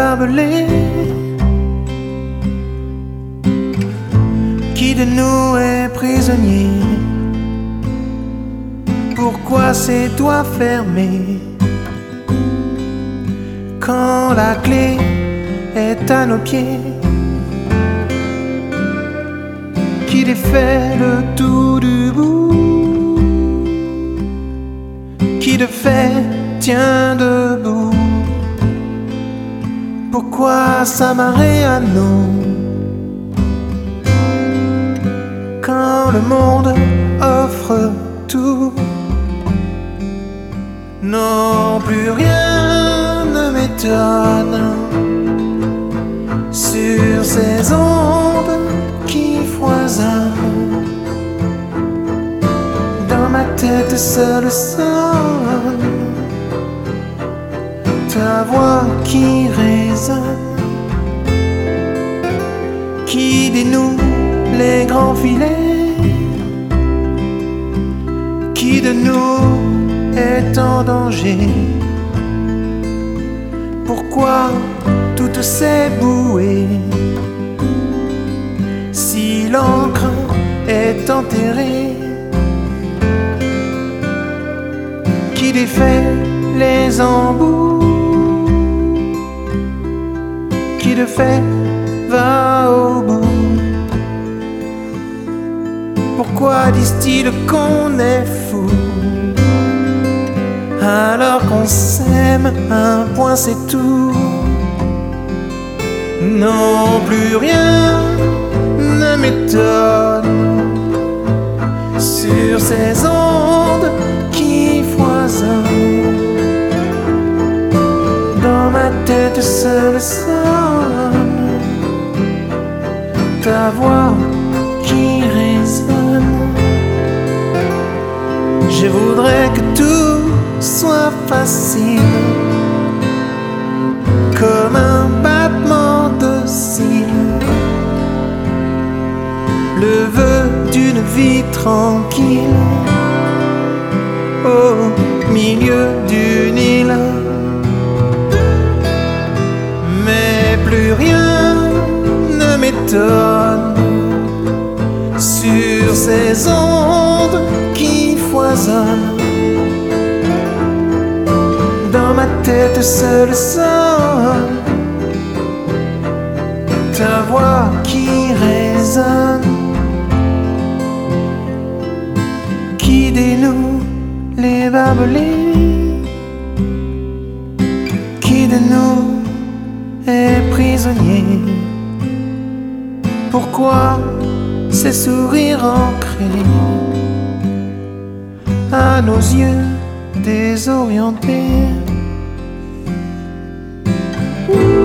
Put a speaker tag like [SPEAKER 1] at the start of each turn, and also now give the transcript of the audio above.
[SPEAKER 1] barbelés? Qui de nous est prisonnier? Pourquoi ces toits fermés? Quand la clé est à nos pieds, qui défait le tout du bout, qui de fait tient debout? Pourquoi s'amarrer à nous quand le monde offre tout? Non, plus rien ne m'étonne sur ces ondes qui foisonnent. Dans ma tête seule sonne ta voix qui résonne, qui dénoue les grands filets, qui de nous est en danger? Pourquoi toutes ces bouées, si l'encre est enterrée? Qui défait les embouts, qui de fait va au bout? Pourquoi disent-ils qu'on est fou alors qu'on s'aime? Un point c'est tout. Non, plus rien ne m'étonne sur ces ondes qui foisonnent. Dans ma tête seule sonne ta voix qui résonne. Je voudrais que tout soit facile, comme un battement de cils, le vœu d'une vie tranquille au milieu d'une île. Mais plus rien ne m'étonne sur ces ondes qui foisonnent. Dans ma tête seule sonne ta voix qui résonne, qui dénoue les barbelés, qui de nous est prisonnier? Pourquoi ces sourires ancrés à nos yeux désorientés?